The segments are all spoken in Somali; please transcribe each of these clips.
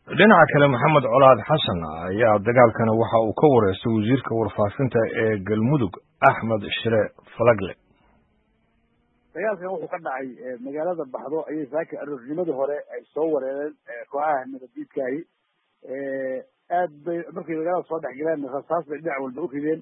dhinaca kale Maxamed Colaad Xasan ayaa dagaalkan waxa uu ka wareystay wasiirka warfaafinta ee Galmudug Axmed Shire Falagle. dagaalkan wuxuu ka dhacay magaalada Baxdo ayay saaka aroornimadii hore ay soo wareereen kooxaha nabaddiidkaahi aad bay markay magaalada soo dhex galeen rasaas bay dhinac walba u rideen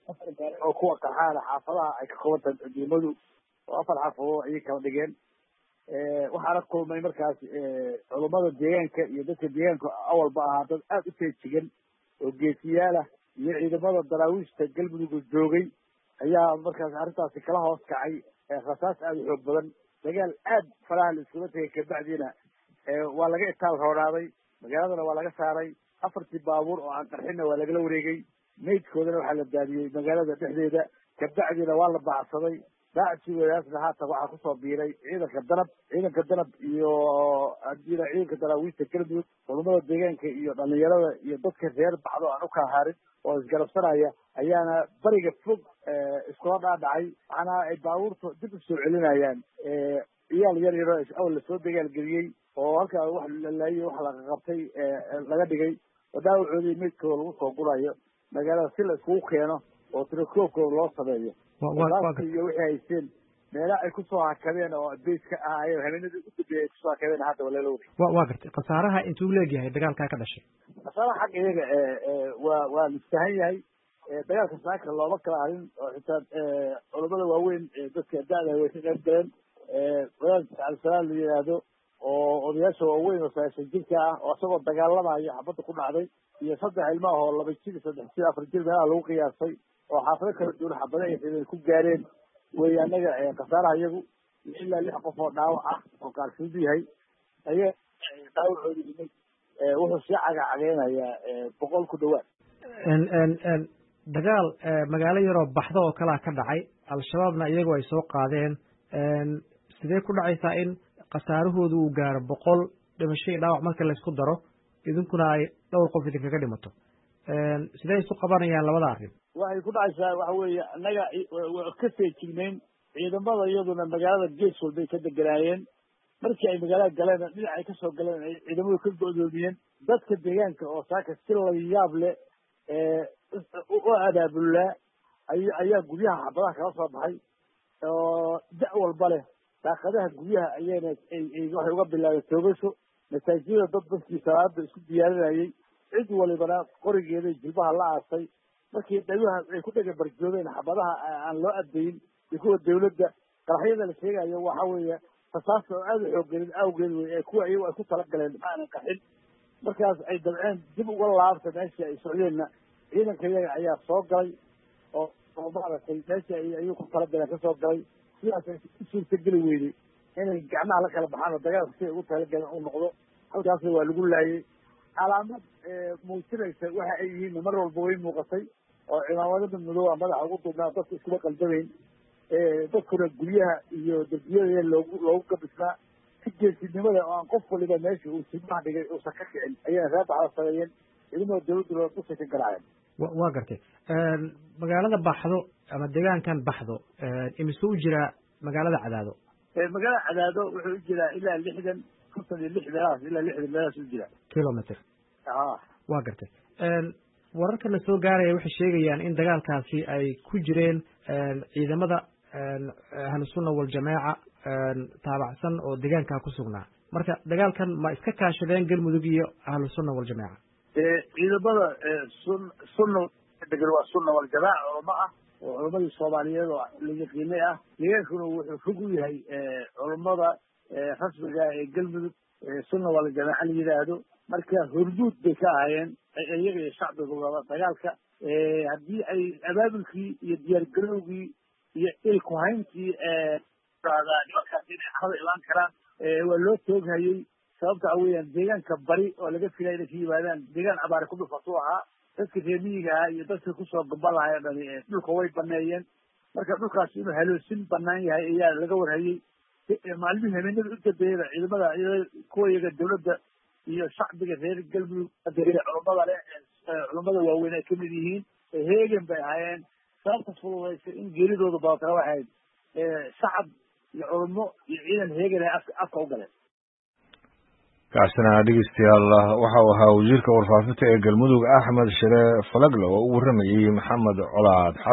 oo kuwa qaxaana xaafadaha ay ka qabataan ciidamadu oo 4 xaafadood ayay kala dhigeen waxaana kulmay markaas culummada deegaanka iyo dadka deegaanka awalba ahaa dad aad u feejigan oo geesiyaal ah iyo ciidamada daraawiishta Galmudug joogay ayaa markaas arrintaasi kala hoos kacay rasaas aad u xoog badan dagaal aad faraha la iskula tagay kabacdina waa laga itaal roonaaday magaaladana waa laga saaray 4 baabuur oo aan qarxinna waa lagala wareegay meydkoodana waxaa la daadiyey magaalada dhexdeeda kabacdina waa la baacsaday daacsigodaasna haatan waxaa kusoo biiray ciidanka danab iyo ciidanka daraawiishta Galmudug culummada deegaanka iyo dhalinyarada iyo dadka reer Baxdo aan u kala harin oo isgarabsanaya ayaana bariga fog iskula dhaadhacay waxaana ay baabuurtu dib u soo celinayaan iyaal yar yar oo lasoo dagaalgeliyey oo halkaa wax la laayay wax laga qabtay laga dhigay oo dhaawacoodii meydkooda lagu soo gurayo magaalada si la iskugu keeno oo tirakoobkooda loo sameeyo iyo wixii haysteen meelaha ay kusoo hakadeen oo beys ka ahaayeen habeenadii u dambeeyay ay kusoo hakadeen hadda waa lala wareegay waa gartay khasaaraha intuu leegyahay dagaalkaa ka dhashay khasaaraha xagga iyaga waa listahan yahay dagaalka saaka looma kala harin oo xitaa culummada waaweyn dadka da-da way ka qayb galeen wadaad cabdisalaam la yidhaahdo oo odayaasha waaweyn oo 90 jirka ah oo isagoo dagaalamayo xabadda ku dhacday iyo 3 ilmaha oo 2 jir 3 jir 4 jir meelaha lagu qiyaasay oo xaafado kala duwan xabada ay ku gaareen way anaga khasaaraha iyagu ilaa 6 qof oo dhaawac ah oo qaarkood yahay ayaa dhaawacoodii dhimay wuxuu sii cagacageynayaa 100 ku dhawaad dagaal magaalo yaroo Baxdo oo kala ka dhacay al-shabaabna iyagoo ay soo qaadeen sidee ku dhacaysaa in qasaarahoodu uu gaaro 100 dhimasho dhaawac marka la isku daro idinkuna ay dhowr qof idinkaga dhimato sidee isu qabanayaan labada arrin waxay ku dhacaysaa waxa weeye annaga ka feejignayn ciidamada iyaduna magaalada gees walbay ka deganaayeen markii ay magaalada galeen dhinac ay kasoo galeen ay ciidamadu ka go'doomiyeen dadka deegaanka oo saaka si la yaab leh u adaabulaa ayaa guryaha xabadaha kala soo baxay oo da' walba leh daaqadaha guryaha ayayna waxay uga bilaabeen toogasho masaajida dadkii salaada isku diyaarinayay cid walibana qorigeeda jilbaha la aasay markii dhagaha ay ku dhaga barjoodeen xabadaha aan loo adeyn iyo kuwa dawladda qaraxyada la sheegayo waxa weeye rasaasta oo aad u xooggelin awgeed wey kuwa iyagu ay ku talagaleen maanan qaxin markaas ay dabceen dib uga laabta meeshii ay socdeenna ciidanka iyaga ayaa soo galay oo maaragtay meeshii ayuu ku talagaleen kasoo galay sidaas ay u suurtageli weyday inay gacmaha la kala baxaan oo dagaalka si ay ugu talagaleen uu noqdo halkaasna waa lagu laayay calaamad muujinaysa waxa ay yihiin mar walba way muuqatay oo ciidamada madooba madaxa ugu duubnaa dadka iskuma qaldameyn dadkuna guryaha iyo darbiyada loogu gabisnaa si geesinimada oo aan qof waliba meesha uu simaha dhigay uusan ka kicin ayayna reer Baxdo sameeyeen ciidamada dawladda loo dusay ka garaaceen waa gartay magaalada Baxdo ama deegaankan Baxdo imisoo u jira magaalada Cadaado magaalada Cadaado wuxuu u jiraa ilaa 56 meelahaas ilaa 60 meelahaas u jira kilometer waa gartay wararka la soo gaaraya waxay sheegayaan in dagaalkaasi ay ku jireen ciidamada ahlu sunna wal jamaa taabacsan oo deegaanka ku sugnaa marka dagaalkan ma iska kaashadeen Galmudug iyo ahlu sunna wal jamaa ciidamada sunna wal jamaa oo ma ah oo culumadii Soomaaliyeed oo la yaqiinay ah deegaankuna wuxuu fog u yahay culimada rasmiga ee Galmudug sunna wal jamaa la yiraahdo marka hurduud bay ka ahaayeen iyaga iyo shacbiga dagaalka haddii ay abaabulkii iyo diyaargarowgii iyo ilku hayntii nimankaas inay xarada ilaan karaan waa loo tooghayey sababta weeyaan deegaanka bari oo laga filay inay ka yimaadaan deegaan abaare ku dhufatuu ahaa dadka reer miyiga ah iyo dadka kusoo gambalaaya dhani dhulka way baneeyeen marka dhulkaas inuu haloosin banaan yahay ayaa laga warhayey maalmihii habeenada u dambeeyada ciidamada kuwa iyaga dawladda iyo shacbiga reer Galmudug culummada leh culummada waaweyn ay kamid yihiin heegan bay ahaayeen sababta fududaysa in geeridooda badatana waxay shacab iyo culummo iyo ciidan heegan ay afka u galeen kaasina dhegeystayaal waxa uu ahaa wasiirka warfaafinta ee galmudug Axmed Shire Falagle oo u waramayay Maxamed Colaad